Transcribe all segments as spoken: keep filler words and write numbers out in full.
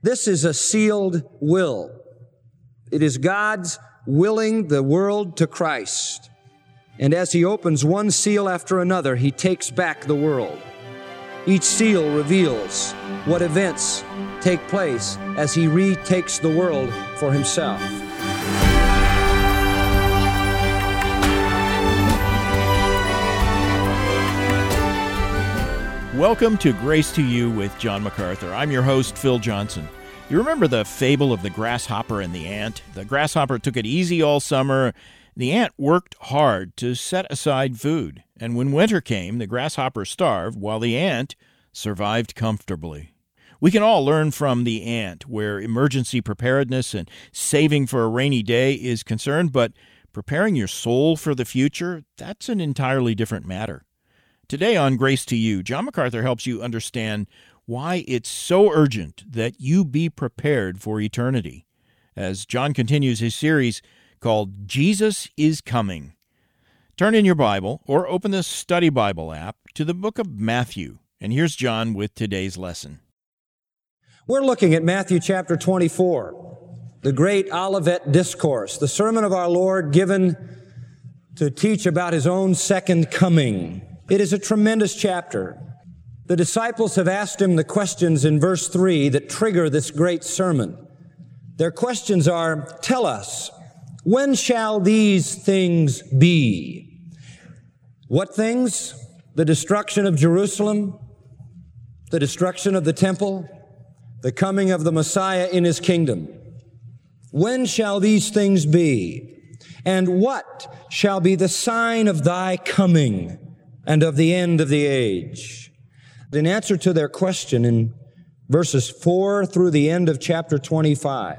This is a sealed will. It is God's willing the world to Christ. And as He opens one seal after another, He takes back the world. Each seal reveals what events take place as He retakes the world for Himself. Welcome to Grace to You with John MacArthur. I'm your host, Phil Johnson. You remember the fable of the grasshopper and the ant? The grasshopper took it easy all summer. The ant worked hard to set aside food. And when winter came, the grasshopper starved while the ant survived comfortably. We can all learn from the ant, where emergency preparedness and saving for a rainy day is concerned, but preparing your soul for the future, that's an entirely different matter. Today on Grace to You, John MacArthur helps you understand why it's so urgent that you be prepared for eternity, as John continues his series called Jesus is Coming. Turn in your Bible or open the Study Bible app to the book of Matthew, and here's John with today's lesson. We're looking at Matthew chapter twenty-four, the great Olivet Discourse, the sermon of our Lord given to teach about His own second coming. It is a tremendous chapter. The disciples have asked Him the questions in verse three that trigger this great sermon. Their questions are, tell us, when shall these things be? What things? The destruction of Jerusalem, the destruction of the temple, the coming of the Messiah in His kingdom. When shall these things be? And what shall be the sign of Thy coming and of the end of the age? In answer to their question in verses four through the end of chapter twenty-five,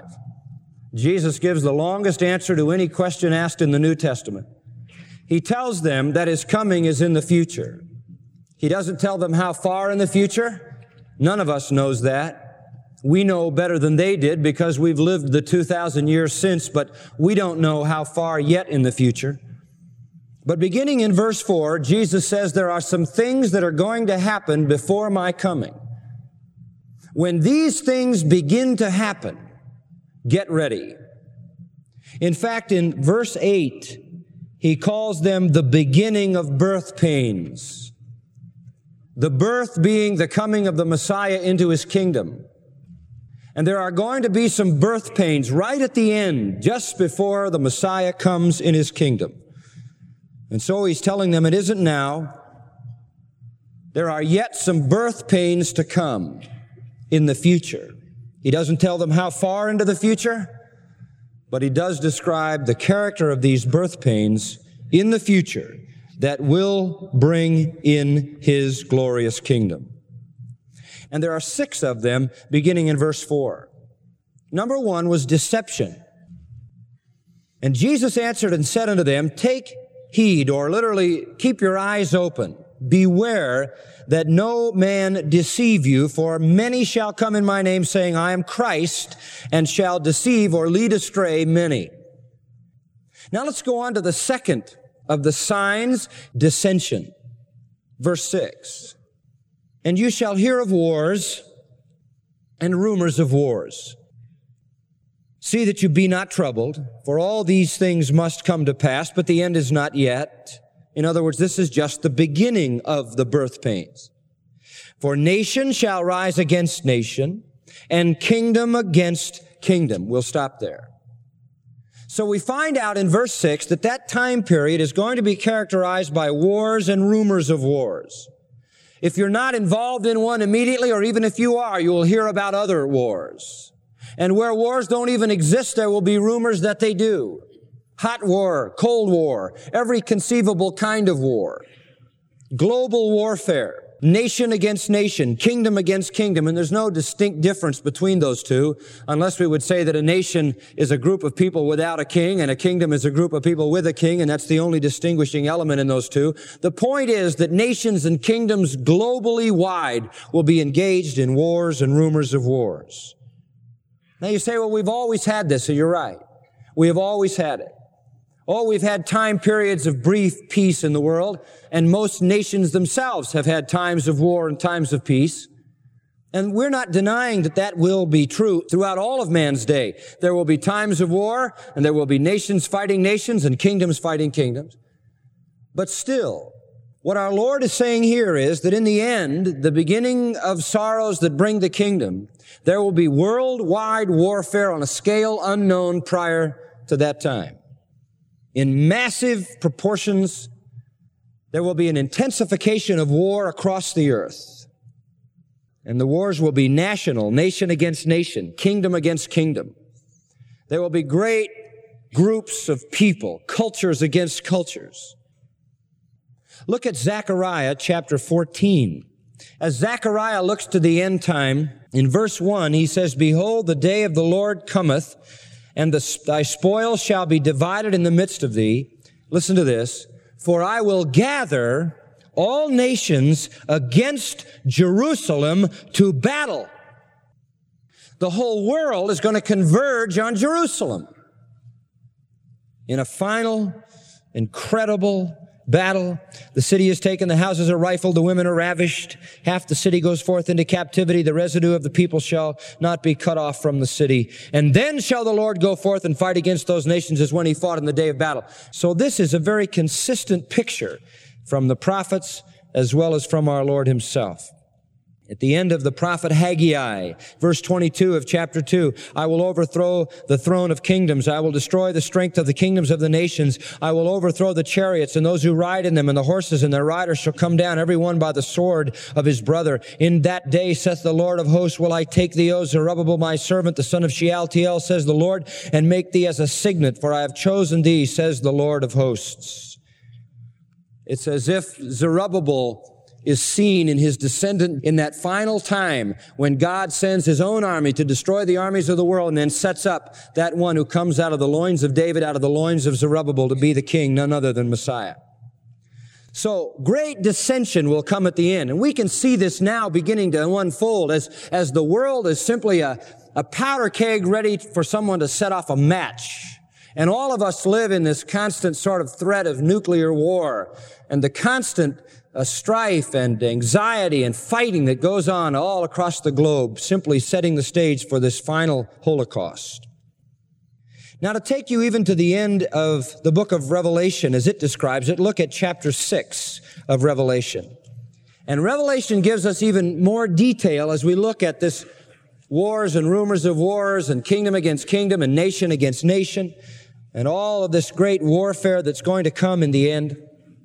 Jesus gives the longest answer to any question asked in the New Testament. He tells them that His coming is in the future. He doesn't tell them how far in the future. None of us knows that. We know better than they did because we've lived the two thousand years since, but we don't know how far yet in the future. But beginning in verse four, Jesus says there are some things that are going to happen before my coming. When these things begin to happen, get ready. In fact, in verse eight, He calls them the beginning of birth pains. The birth being the coming of the Messiah into His kingdom. And there are going to be some birth pains right at the end, just before the Messiah comes in His kingdom. And so He's telling them it isn't now. There are yet some birth pains to come in the future. He doesn't tell them how far into the future, but He does describe the character of these birth pains in the future that will bring in His glorious kingdom. And there are six of them beginning in verse four. Number one was deception. And Jesus answered and said unto them, take heed, or literally, keep your eyes open. Beware that no man deceive you, for many shall come in my name, saying, I am Christ, and shall deceive or lead astray many. Now let's go on to the second of the signs, dissension. Verse six. And you shall hear of wars and rumors of wars. See that you be not troubled, for all these things must come to pass, but the end is not yet. In other words, this is just the beginning of the birth pains. For nation shall rise against nation, and kingdom against kingdom. We'll stop there. So we find out in verse six that that time period is going to be characterized by wars and rumors of wars. If you're not involved in one immediately, or even if you are, you will hear about other wars. And where wars don't even exist, there will be rumors that they do. Hot war, cold war, every conceivable kind of war. Global warfare, nation against nation, kingdom against kingdom, and there's no distinct difference between those two, unless we would say that a nation is a group of people without a king, and a kingdom is a group of people with a king, and that's the only distinguishing element in those two. The point is that nations and kingdoms globally wide will be engaged in wars and rumors of wars. Now you say, well, we've always had this, so you're right. We have always had it. Oh, we've had time periods of brief peace in the world, and most nations themselves have had times of war and times of peace. And we're not denying that that will be true throughout all of man's day. There will be times of war, and there will be nations fighting nations and kingdoms fighting kingdoms. But still, what our Lord is saying here is that in the end, the beginning of sorrows that bring the kingdom, there will be worldwide warfare on a scale unknown prior to that time. In massive proportions, there will be an intensification of war across the earth. And the wars will be national, nation against nation, kingdom against kingdom. There will be great groups of people, cultures against cultures. Look at Zechariah chapter fourteen. As Zechariah looks to the end time, in verse one, he says, "Behold, the day of the Lord cometh, and the, thy spoil shall be divided in the midst of thee." Listen to this. "For I will gather all nations against Jerusalem to battle." The whole world is going to converge on Jerusalem in a final, incredible battle. The city is taken, the houses are rifled, the women are ravished. Half the city goes forth into captivity. The residue of the people shall not be cut off from the city. And then shall the Lord go forth and fight against those nations as when he fought in the day of battle. So this is a very consistent picture from the prophets as well as from our Lord himself. At the end of the prophet Haggai, verse twenty-two of chapter two, "I will overthrow the throne of kingdoms. I will destroy the strength of the kingdoms of the nations. I will overthrow the chariots and those who ride in them, and the horses and their riders shall come down, every one by the sword of his brother. In that day, saith the Lord of hosts, will I take thee, O Zerubbabel, my servant, the son of Shealtiel, says the Lord, and make thee as a signet, for I have chosen thee, says the Lord of hosts." It's as if Zerubbabel is seen in his descendant in that final time when God sends his own army to destroy the armies of the world and then sets up that one who comes out of the loins of David, out of the loins of Zerubbabel to be the king, none other than Messiah. So great dissension will come at the end. And we can see this now beginning to unfold as, as the world is simply a, a powder keg ready for someone to set off a match. And all of us live in this constant sort of threat of nuclear war and the constant uh, strife and anxiety and fighting that goes on all across the globe, simply setting the stage for this final Holocaust. Now, to take you even to the end of the book of Revelation as it describes it, look at chapter six of Revelation. And Revelation gives us even more detail as we look at this wars and rumors of wars and kingdom against kingdom and nation against nation and all of this great warfare that's going to come in the end.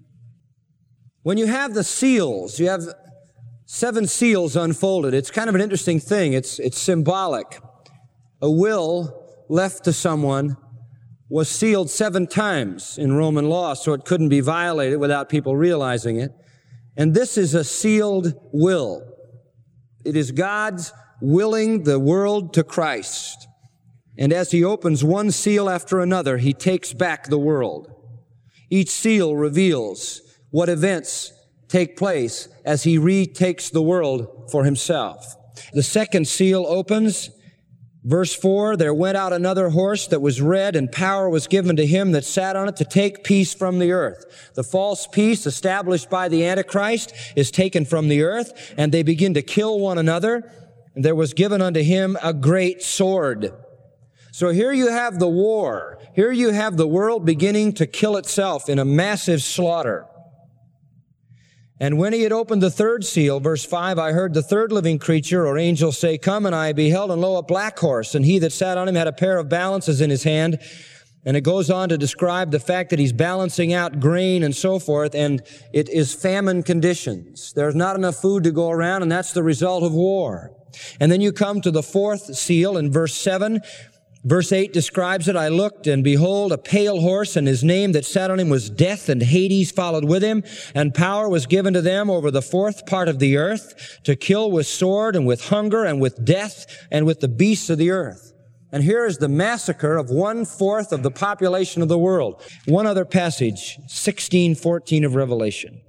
When you have the seals, you have seven seals unfolded. It's kind of an interesting thing. It's, it's symbolic. A will left to someone was sealed seven times in Roman law, so it couldn't be violated without people realizing it. And this is a sealed will. It is God's willing the world to Christ. And as he opens one seal after another, he takes back the world. Each seal reveals what events take place as he retakes the world for himself. The second seal opens, verse four, "There went out another horse that was red, and power was given to him that sat on it to take peace from the earth." The false peace established by the Antichrist is taken from the earth, and they begin to kill one another. And there was given unto him a great sword. So here you have the war. Here you have the world beginning to kill itself in a massive slaughter. "And when he had opened the third seal," verse five, "I heard the third living creature or angel say, Come, and I beheld, and lo, a black horse, and he that sat on him had a pair of balances in his hand." And it goes on to describe the fact that he's balancing out grain and so forth, and it is famine conditions. There's not enough food to go around, and that's the result of war. And then you come to the fourth seal in verse seven. Verse eight describes it, "I looked, and behold, a pale horse, and his name that sat on him was Death, and Hades followed with him. And power was given to them over the fourth part of the earth, to kill with sword, and with hunger, and with death, and with the beasts of the earth." And here is the massacre of one-fourth of the population of the world. One other passage, sixteen fourteen of Revelation.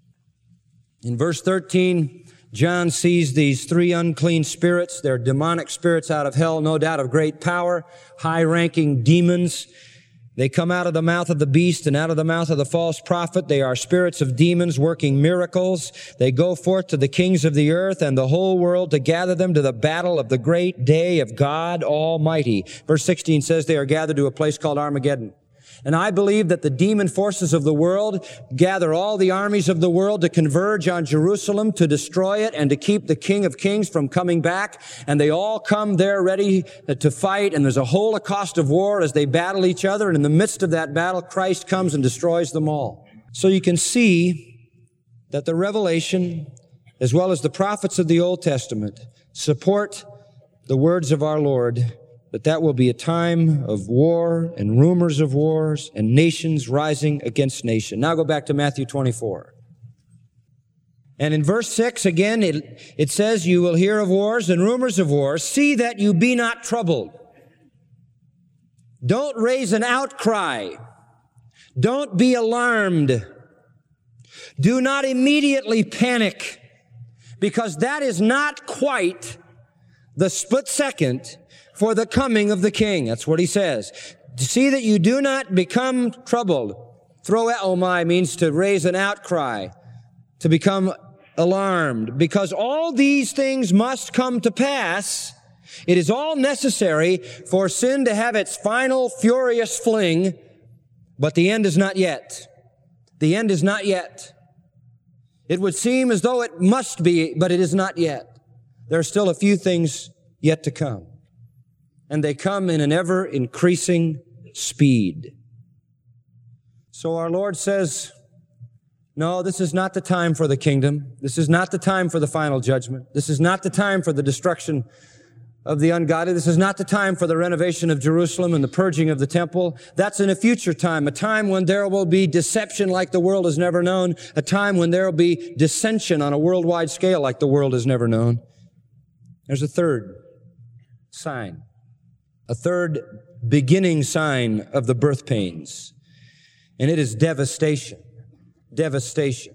In verse thirteen, John sees these three unclean spirits. They're demonic spirits out of hell, no doubt of great power, high-ranking demons. They come out of the mouth of the beast and out of the mouth of the false prophet. They are spirits of demons working miracles. They go forth to the kings of the earth and the whole world to gather them to the battle of the great day of God Almighty. Verse sixteen says they are gathered to a place called Armageddon. And I believe that the demon forces of the world gather all the armies of the world to converge on Jerusalem, to destroy it, and to keep the King of Kings from coming back. And they all come there ready to fight, and there's a holocaust of war as they battle each other. And in the midst of that battle, Christ comes and destroys them all. So you can see that the Revelation, as well as the prophets of the Old Testament, support the words of our Lord, that that will be a time of war and rumors of wars and nations rising against nation. Now go back to Matthew twenty-four. And in verse six, again, it, it says, you will hear of wars and rumors of wars. See that you be not troubled. Don't raise an outcry. Don't be alarmed. Do not immediately panic, because that is not quite the split second for the coming of the King. That's what he says. See that you do not become troubled. Throeomai means to raise an outcry, to become alarmed, because all these things must come to pass. It is all necessary for sin to have its final furious fling, but the end is not yet. The end is not yet. It would seem as though it must be, but it is not yet. There are still a few things yet to come. And they come in an ever-increasing speed. So our Lord says, no, this is not the time for the kingdom. This is not the time for the final judgment. This is not the time for the destruction of the ungodly. This is not the time for the renovation of Jerusalem and the purging of the temple. That's in a future time, a time when there will be deception like the world has never known, a time when there will be dissension on a worldwide scale like the world has never known. There's a third sign. A third beginning sign of the birth pains, and it is devastation. Devastation.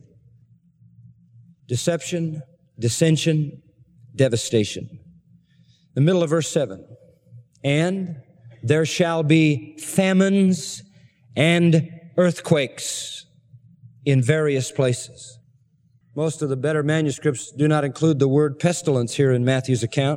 Deception, dissension, devastation. The middle of verse seven. And there shall be famines and earthquakes in various places. Most of the better manuscripts do not include the word pestilence here in Matthew's account.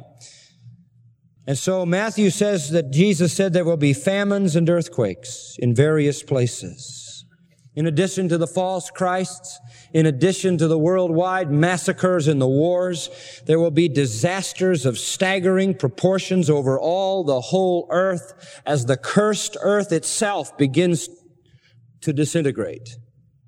And so Matthew says that Jesus said there will be famines and earthquakes in various places. In addition to the false Christs, in addition to the worldwide massacres and the wars, there will be disasters of staggering proportions over all the whole earth as the cursed earth itself begins to disintegrate.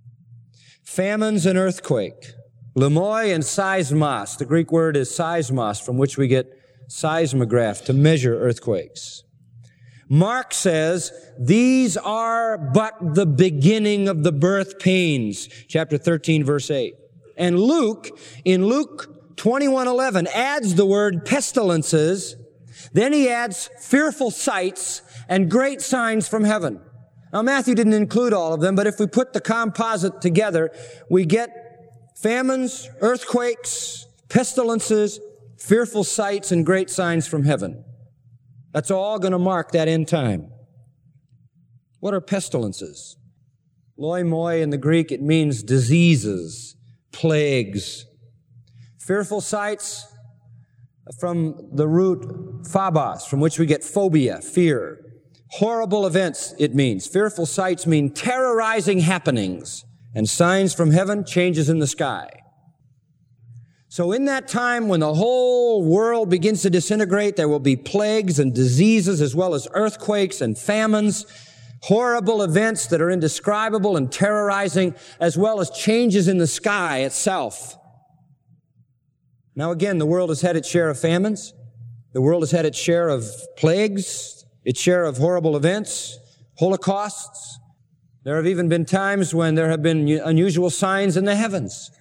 Famines and earthquake. Lemoi and seismos. The Greek word is seismos, from which we get seismograph, to measure earthquakes. Mark says, these are but the beginning of the birth pains. Chapter thirteen, verse eight. And Luke, in Luke twenty-one eleven, adds the word pestilences. Then he adds fearful sights and great signs from heaven. Now, Matthew didn't include all of them, but if we put the composite together, we get famines, earthquakes, pestilences, fearful sights, and great signs from heaven. That's all going to mark that end time. What are pestilences? Loimoi in the Greek, it means diseases, plagues. Fearful sights, from the root phobos, from which we get phobia, fear. Horrible events, it means. Fearful sights mean terrorizing happenings. And signs from heaven, changes in the sky. So in that time when the whole world begins to disintegrate, there will be plagues and diseases as well as earthquakes and famines, horrible events that are indescribable and terrorizing, as well as changes in the sky itself. Now again, the world has had its share of famines. The world has had its share of plagues, its share of horrible events, holocausts. There have even been times when there have been unusual signs in the heavens.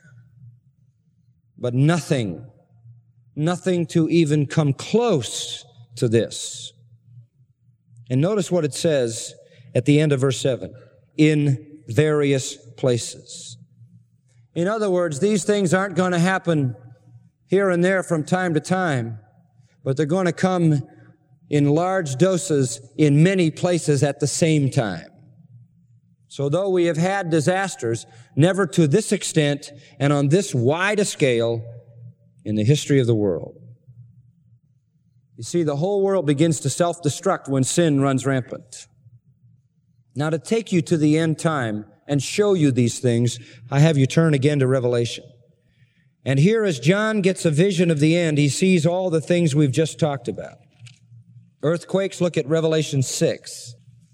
But nothing, nothing to even come close to this. And notice what it says at the end of verse seven. In various places. In other words, these things aren't going to happen here and there from time to time, but they're going to come in large doses in many places at the same time. So though we have had disasters, never to this extent and on this wide a scale in the history of the world. You see, the whole world begins to self-destruct when sin runs rampant. Now, to take you to the end time and show you these things, I have you turn again to Revelation. And here, as John gets a vision of the end, he sees all the things we've just talked about. Earthquakes, look at Revelation six,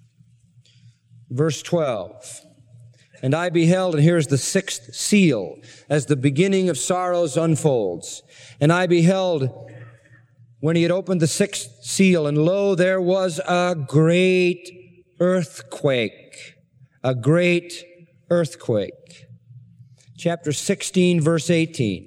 verse twelve. And I beheld, and here's the sixth seal, as the beginning of sorrows unfolds. And I beheld, when he had opened the sixth seal, and lo, there was a great earthquake. A great earthquake. Chapter sixteen, verse eighteen.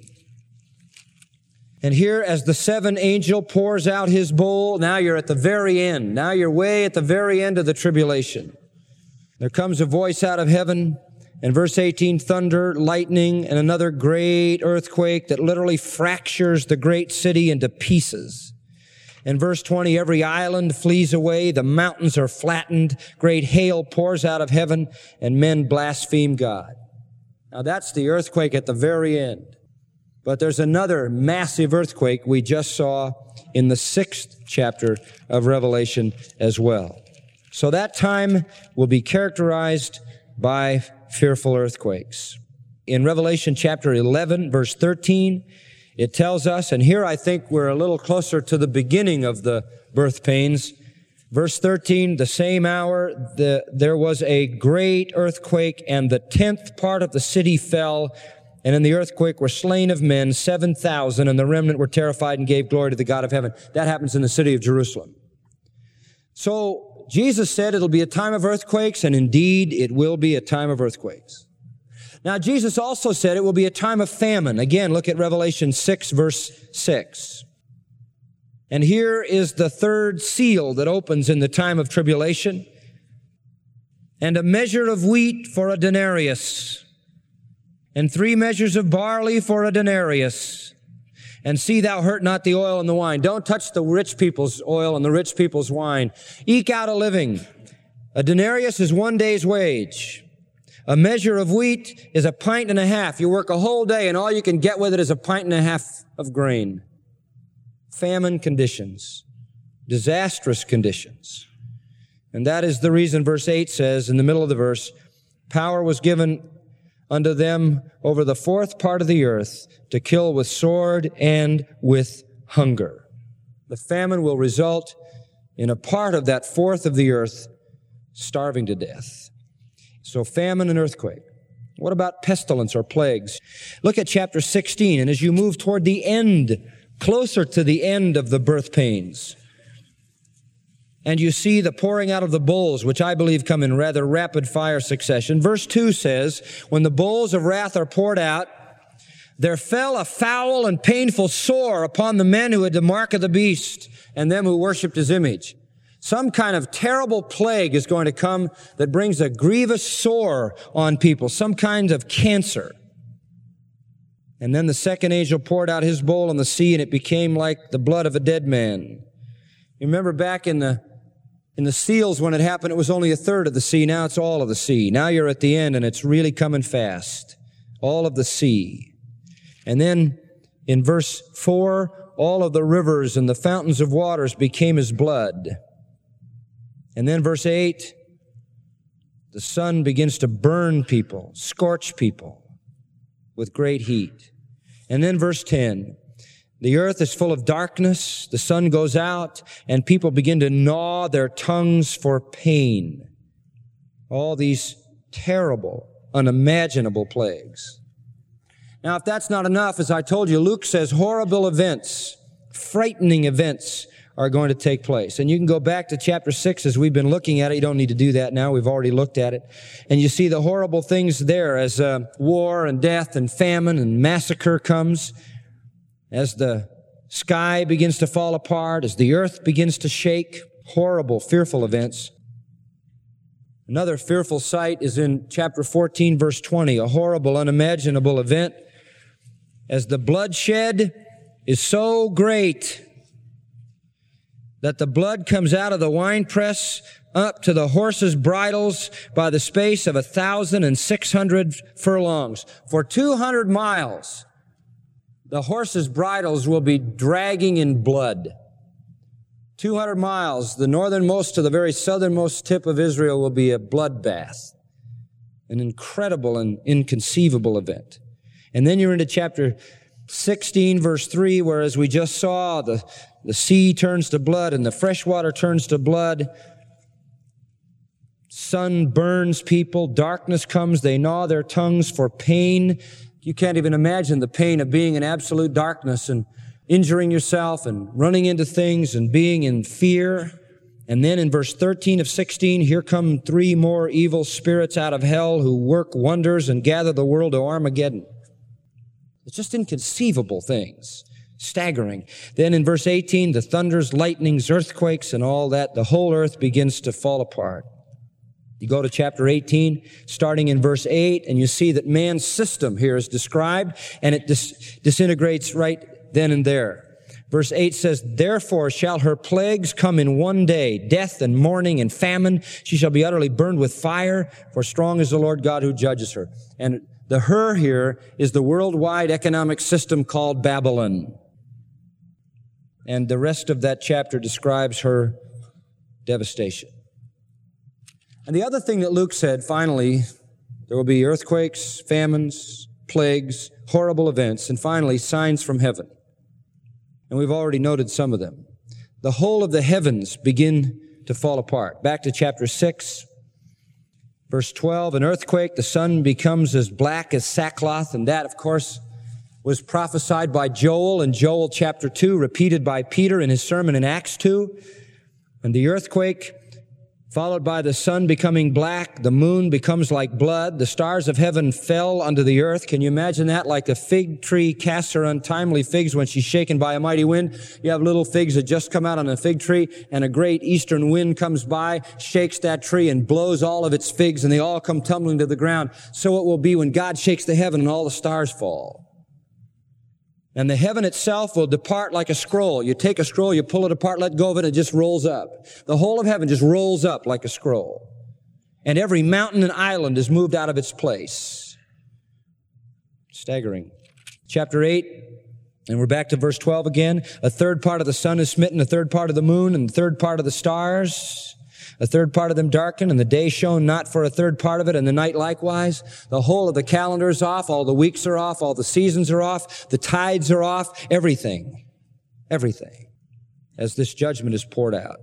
And here, as the seventh angel pours out his bowl, now you're at the very end. Now you're way at the very end of the tribulation. There comes a voice out of heaven, and verse eighteen, thunder, lightning, and another great earthquake that literally fractures the great city into pieces. In verse twenty, every island flees away, the mountains are flattened, great hail pours out of heaven, and men blaspheme God. Now that's the earthquake at the very end. But there's another massive earthquake we just saw in the sixth chapter of Revelation as well. So that time will be characterized by fearful earthquakes. In Revelation chapter eleven, verse thirteen, it tells us, and here I think we're a little closer to the beginning of the birth pains. Verse thirteen, the same hour, the, there was a great earthquake, and the tenth part of the city fell, and in the earthquake were slain of men, seven thousand, and the remnant were terrified and gave glory to the God of heaven. That happens in the city of Jerusalem. So Jesus said it'll be a time of earthquakes, and indeed it will be a time of earthquakes. Now, Jesus also said it will be a time of famine. Again, look at Revelation six, verse six. And here is the third seal that opens in the time of tribulation. And a measure of wheat for a denarius, and three measures of barley for a denarius. And see thou hurt not the oil and the wine. Don't touch the rich people's oil and the rich people's wine. Eke out a living. A denarius is one day's wage. A measure of wheat is a pint and a half. You work a whole day and all you can get with it is a pint and a half of grain. Famine conditions. Disastrous conditions. And that is the reason verse eight says, in the middle of the verse, power was given unto them over the fourth part of the earth to kill with sword and with hunger. The famine will result in a part of that fourth of the earth starving to death. So famine and earthquake. What about pestilence or plagues? Look at chapter sixteen, and as you move toward the end, closer to the end of the birth pains, and you see the pouring out of the bowls, which I believe come in rather rapid fire succession. Verse two says, when the bowls of wrath are poured out, there fell a foul and painful sore upon the men who had the mark of the beast and them who worshiped his image. Some kind of terrible plague is going to come that brings a grievous sore on people, some kind of cancer. And then the second angel poured out his bowl on the sea, and it became like the blood of a dead man. You remember back in the In the seals, when it happened, it was only a third of the sea. Now it's all of the sea. Now you're at the end, and it's really coming fast. All of the sea. And then in verse four, all of the rivers and the fountains of waters became as blood. And then verse eight, the sun begins to burn people, scorch people with great heat. And then verse ten, the earth is full of darkness, the sun goes out, and people begin to gnaw their tongues for pain. All these terrible, unimaginable plagues. Now, if that's not enough, as I told you, Luke says horrible events, frightening events are going to take place. And you can go back to chapter six as we've been looking at it. You don't need to do that now. We've already looked at it. And you see the horrible things there as uh, war and death and famine and massacre comes. As the sky begins to fall apart, as the earth begins to shake, horrible, fearful events. Another fearful sight is in chapter fourteen, verse twenty, a horrible, unimaginable event. As the bloodshed is so great that the blood comes out of the winepress up to the horses' bridles by the space of a thousand and six hundred furlongs. For two hundred miles, the horses' bridles will be dragging in blood. two hundred miles, the northernmost to the very southernmost tip of Israel will be a bloodbath. An incredible and inconceivable event. And then you're into chapter sixteen, verse three, where as we just saw, the, the sea turns to blood and the fresh water turns to blood. Sun burns people, darkness comes, they gnaw their tongues for pain. You can't even imagine the pain of being in absolute darkness and injuring yourself and running into things and being in fear. And then in verse thirteen of sixteen, here come three more evil spirits out of hell who work wonders and gather the world to Armageddon. It's just inconceivable things, staggering. Then in verse eighteen, the thunders, lightnings, earthquakes, and all that, the whole earth begins to fall apart. You go to chapter eighteen, starting in verse eight, and you see that man's system here is described, and it dis- disintegrates right then and there. Verse eight says, therefore shall her plagues come in one day, death and mourning and famine. She shall be utterly burned with fire, for strong is the Lord God who judges her. And the her here is the worldwide economic system called Babylon. And the rest of that chapter describes her devastation. And the other thing that Luke said, finally, there will be earthquakes, famines, plagues, horrible events, and finally, signs from heaven. And we've already noted some of them. The whole of the heavens begin to fall apart. Back to chapter six, verse twelve, an earthquake, the sun becomes as black as sackcloth, and that, of course, was prophesied by Joel in Joel chapter two, repeated by Peter in his sermon in Acts two. And the earthquake, followed by the sun becoming black, the moon becomes like blood, the stars of heaven fell unto the earth. Can you imagine that? Like a fig tree casts her untimely figs when she's shaken by a mighty wind. You have little figs that just come out on a fig tree, and a great eastern wind comes by, shakes that tree, and blows all of its figs, and they all come tumbling to the ground. So it will be when God shakes the heaven and all the stars fall. And the heaven itself will depart like a scroll. You take a scroll, you pull it apart, let go of it, and it just rolls up. The whole of heaven just rolls up like a scroll. And every mountain and island is moved out of its place. Staggering. Chapter eight, and we're back to verse twelve again. A third part of the sun is smitten, a third part of the moon, and a third part of the stars. A third part of them darkened, and the day shone not for a third part of it, and the night likewise. The whole of the calendar is off, all the weeks are off, all the seasons are off, the tides are off, everything. Everything. As this judgment is poured out.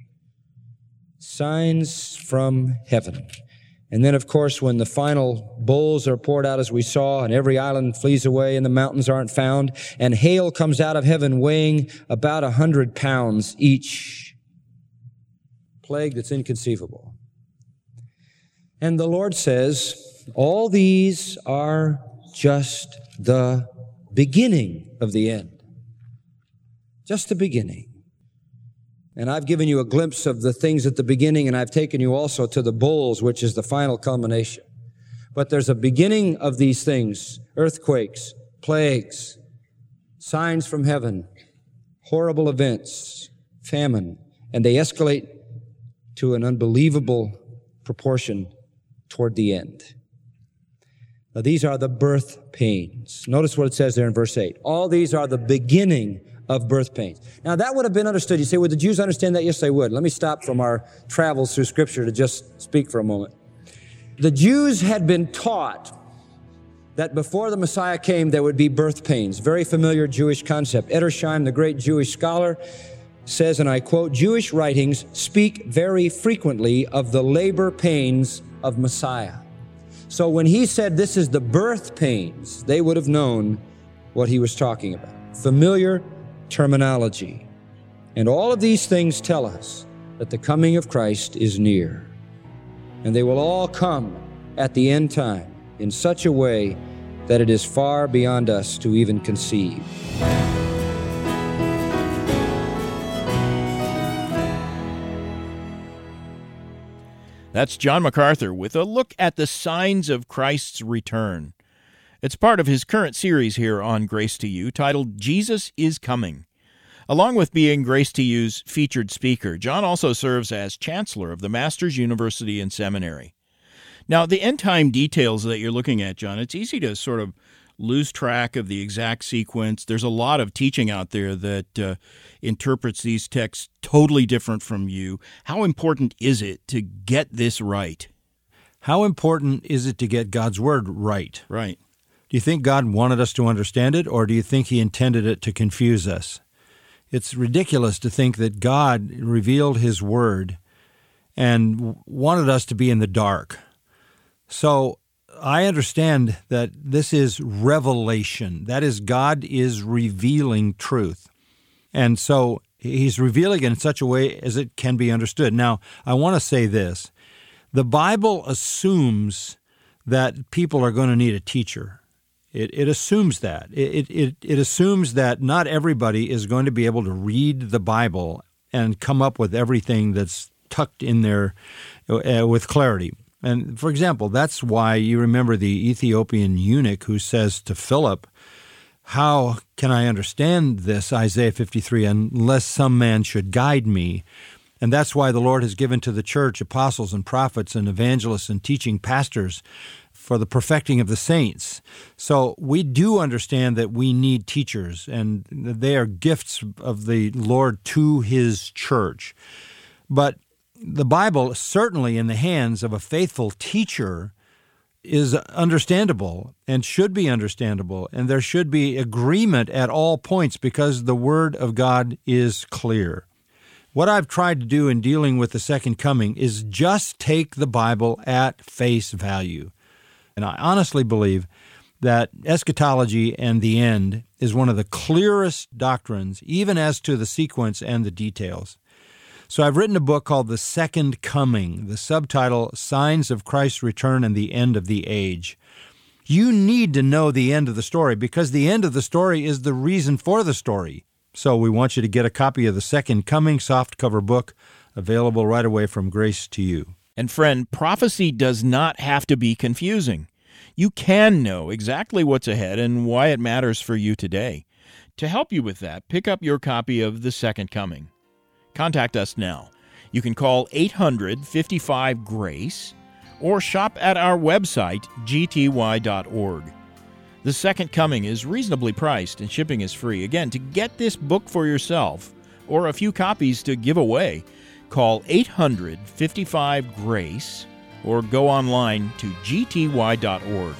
Signs from heaven. And then, of course, when the final bowls are poured out, as we saw, and every island flees away and the mountains aren't found, and hail comes out of heaven weighing about a hundred pounds each. Plague that's inconceivable. And the Lord says, all these are just the beginning of the end. Just the beginning. And I've given you a glimpse of the things at the beginning, and I've taken you also to the bowls, which is the final culmination. But there's a beginning of these things, earthquakes, plagues, signs from heaven, horrible events, famine, and they escalate to an unbelievable proportion toward the end. Now, these are the birth pains. Notice what it says there in verse eight. All these are the beginning of birth pains. Now, that would have been understood. You say, would the Jews understand that? Yes, they would. Let me stop from our travels through Scripture to just speak for a moment. The Jews had been taught that before the Messiah came, there would be birth pains. Very familiar Jewish concept. Edersheim, the great Jewish scholar, says, and I quote, Jewish writings speak very frequently of the labor pains of Messiah. So when he said this is the birth pains, they would have known what he was talking about. Familiar terminology. And all of these things tell us that the coming of Christ is near. And they will all come at the end time in such a way that it is far beyond us to even conceive. That's John MacArthur with a look at the signs of Christ's return. It's part of his current series here on Grace to You, titled Jesus is Coming. Along with being Grace to You's featured speaker, John also serves as chancellor of the Masters University and Seminary. Now, the end-time details that you're looking at, John, it's easy to sort of lose track of the exact sequence. There's a lot of teaching out there that uh, interprets these texts totally different from you. How important is it to get this right? How important is it to get God's Word right? Right. Do you think God wanted us to understand it, or do you think He intended it to confuse us? It's ridiculous to think that God revealed His Word and wanted us to be in the dark. So I understand that this is revelation. That is, God is revealing truth. And so He's revealing it in such a way as it can be understood. Now, I want to say this. The Bible assumes that people are going to need a teacher. It, it assumes that. It, it, it assumes that not everybody is going to be able to read the Bible and come up with everything that's tucked in there uh, with clarity. And, for example, that's why you remember the Ethiopian eunuch who says to Philip, "How can I understand this, Isaiah fifty-three, unless some man should guide me?" And that's why the Lord has given to the church apostles and prophets and evangelists and teaching pastors for the perfecting of the saints. So we do understand that we need teachers, and they are gifts of the Lord to His church. But the Bible, certainly in the hands of a faithful teacher, is understandable and should be understandable, and there should be agreement at all points because the Word of God is clear. What I've tried to do in dealing with the second coming is just take the Bible at face value. And I honestly believe that eschatology and the end is one of the clearest doctrines, even as to the sequence and the details. So I've written a book called The Second Coming, the subtitle, Signs of Christ's Return and the End of the Age. You need to know the end of the story because the end of the story is the reason for the story. So we want you to get a copy of The Second Coming softcover book, available right away from Grace to You. And friend, prophecy does not have to be confusing. You can know exactly what's ahead and why it matters for you today. To help you with that, pick up your copy of The Second Coming. Contact us now. You can call eight hundred, fifty-five, GRACE or shop at our website, g t y dot org. The Second Coming is reasonably priced and shipping is free. Again, to get this book for yourself or a few copies to give away, call eight hundred, fifty-five, GRACE or go online to g t y dot org.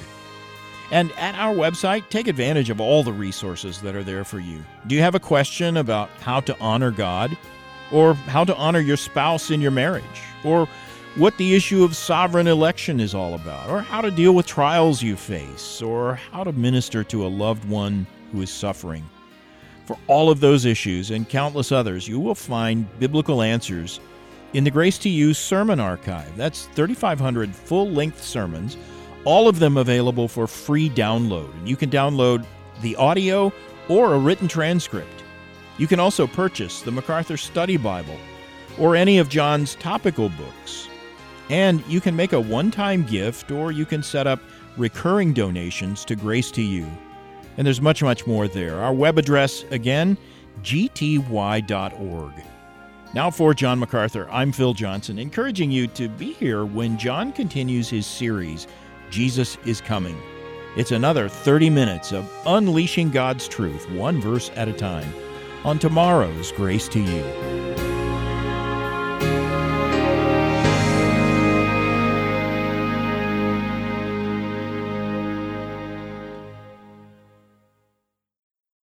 And at our website, take advantage of all the resources that are there for you. Do you have a question about how to honor God? Or how to honor your spouse in your marriage? Or what the issue of sovereign election is all about? Or how to deal with trials you face? Or how to minister to a loved one who is suffering? For all of those issues and countless others, you will find biblical answers in the Grace to You Sermon Archive. That's thirty-five hundred full-length sermons, all of them available for free download. And you can download the audio or a written transcript. You can also purchase the MacArthur Study Bible or any of John's topical books. And you can make a one-time gift, or you can set up recurring donations to Grace to You. And there's much, much more there. Our web address, again, g t y dot org. Now for John MacArthur, I'm Phil Johnson, encouraging you to be here when John continues his series, Jesus is Coming. It's another thirty minutes of unleashing God's truth, one verse at a time, on tomorrow's Grace to You.